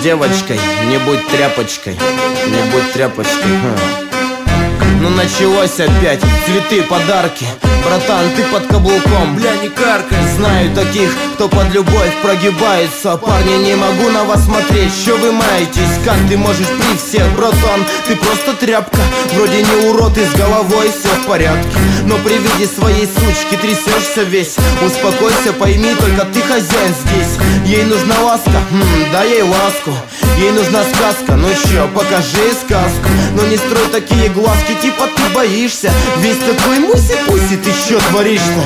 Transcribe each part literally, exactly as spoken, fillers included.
девочкой, не будь тряпочкой, не будь тряпочкой. Ну началось опять, цветы, подарки. Братан, ты под каблуком, бля, не каркай. Знаю таких, кто под любовь прогибается. Парни, не могу на вас смотреть, что вы маетесь. Как ты можешь при всех, братан? Ты просто тряпка, вроде не урод и с головой все в порядке. Но при виде своей сучки трясешься весь. Успокойся, пойми, только ты хозяин здесь. Ей нужна ласка, хм, дай ей ласку. Ей нужна сказка, ну чё, покажи сказку. Но не строй такие глазки, типа ты боишься. Весь такой муси-пуси, ты чё творишь-то?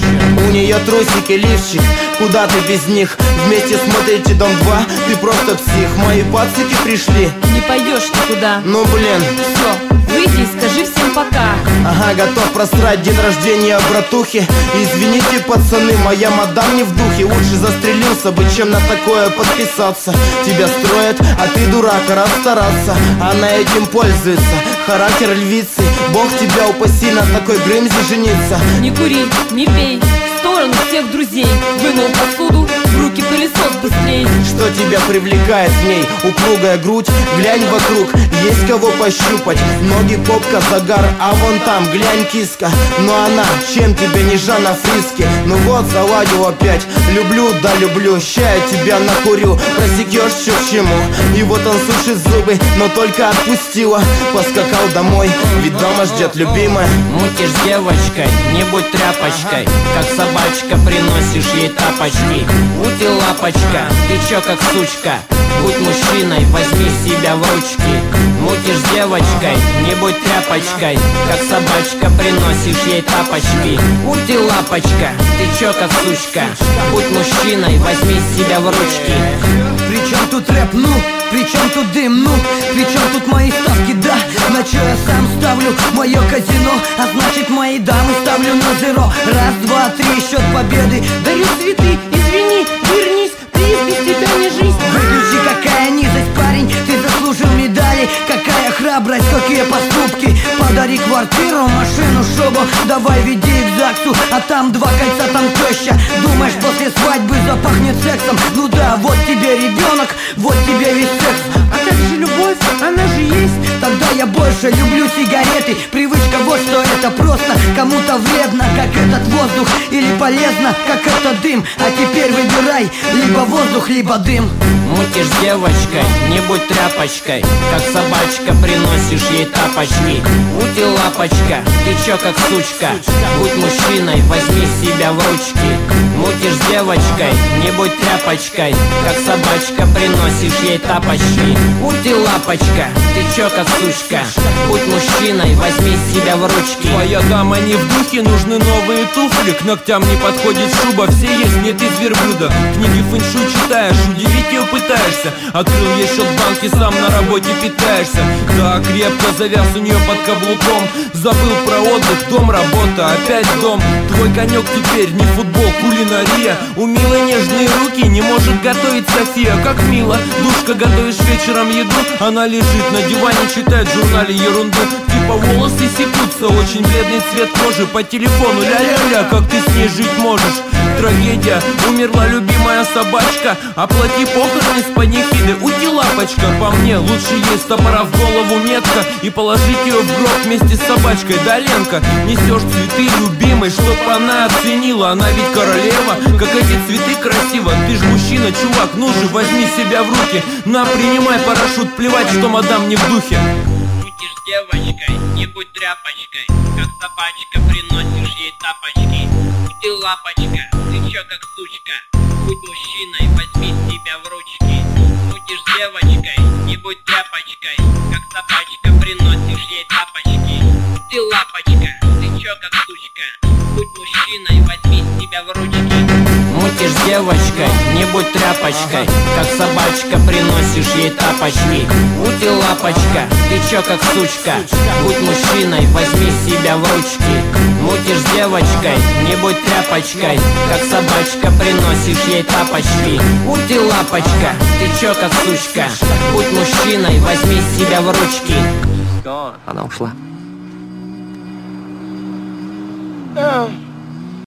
У нее трусики, лифчик, куда ты без них? Вместе смотрите Дом два, ты просто псих. Мои пацики пришли. Не пойдешь никуда. Ну блин. Все, выйди и скажи всем пока. Ага, готов просрать день рождения братухи. Извините, пацаны, моя мадам не в духе. Лучше застрелился бы, чем на такое подписаться. Тебя строят, а ты дурак, раз стараться. Она этим пользуется, характер львицы. Бог тебя упаси на такой грымзе жениться. Не кури, не пей, в сторону всех друзей. Вынул посуду, в руки пылесос быстрей. Что тебя привлекает в ней? Упругая грудь, глянь вокруг, есть кого пощупать. Ноги, попка, загар, а вон там, глянь, киска. Но она, чем тебе не Жанна Фриски? Ну вот, заладил опять, люблю, да люблю. Ща я тебя накурю, просекешь, что к чему. И вот он сушит зубы, но только отпустила. Поскакал домой, ведь дома ждет любимая. Мутишь с девочкой, не будь тряпочкой. Как собачка, приносишь ей тапочки. Ути лапочка, ты чё как сучка? Будь мужчиной, возьми себя в ручки. Мутишь с девочкой, не будь тряпочкой. Как собачка, приносишь ей тапочки. Ути лапочка, ты чё как сучка? Будь мужчиной, возьми себя в ручки. Причем тут рэп, ну? Причем тут дым, ну? Причем тут мои ставки, да? На чё я сам ставлю мое казино? А значит мои дамы ставлю на зеро. Раз, два, три, счет победы. Дарю цветы, извини, вернись, приз без тебя не жизнь. Выключи, какая низость, парень, ты заслужил медали. Какая храбрость, какие поступки. Подари квартиру, машину, шубу. Давай веди их к ЗАГСу, а там два кольца, там теща. Думаешь, после свадьбы запахнет сексом? Ну да, вот тебе ребенок, вот тебе весь секс. А как же любовь, она же есть. Тогда я больше люблю сигареты. Привычка вот что это просто кому-то вредно, как этот воздух, или полезно, как этот дым. А теперь выбирай, либо воздух, либо дым. Мутишь с девочкой, не будь тряпочкой. Как собачка, приносишь ей тапочки. Ути лапочка, ты чё как сучка? Будь мужчиной, возьми себя в ручки. Мутишь с девочкой, не будь тряпочкой. Как собачка, приносишь ей тапочки. Ути лапочка, ты чё как сучка? Будь мужчиной, возьми себя в ручки. Твоя дама не в духе, нужны новые туфли. К ногтям не подходит шуба, все есть, нет из верблюда. Книги фэншуй читаешь, удивить ее пытаешься. Открыл ей счет в банке, сам на работе питаешься. Да, крепко завяз у нее под каблуком. Забыл про отдых, дом, работа, опять дом. Твой конек теперь не футбол, кулинария. У милой нежные руки, не может готовить София. Как мило, душка, готовишь вечером еду. Она лежит на диване, читает в журнале ерунду. Типа волосы секутся, очень бледный цвет кожи. По телефону ля-ля-ля, как ты с ней жить можешь? Трагедия, умерла любимая собачка. Оплати похороны с панихиды. Уйди, лапочка, по мне лучше ей с топора в голову метка и положить ее в гроб вместе с собачкой. Да, Ленка, несешь цветы любимой, чтоб она оценила. Она ведь королева, как эти цветы красиво. Ты ж мужчина, чувак, ну же, возьми себя в руки. На, принимай парашют, плевать, что мадам не в духе. Мутишь с девочкой, не будь тряпочкой. Как собачка, приносишь ей тапочки. Ути лапочка, ты чё как сучка? Будь мужчиной, возьми себя в ручки. Мутишь с девочкой, не будь тряпочкой. Как собачка, приносишь ей тапочки. Ути лапочка, ты чё как сучка? Будь мужчиной, возьми себя в ручки. Мутишь с девочкой, не будь тряпочкой. Как собачка, приносишь ей тапочки. Ути лапочка, ты чё как сучка? Будь мужчиной, возьми себя в ручки. Мутишь с девочкой, не будь тряпочкой. Как собачка, приносишь ей тапочки. Ути лапочка, ты чё как сучка? Будь мужчиной, возьми себя в ручки. Она ушла. Yeah.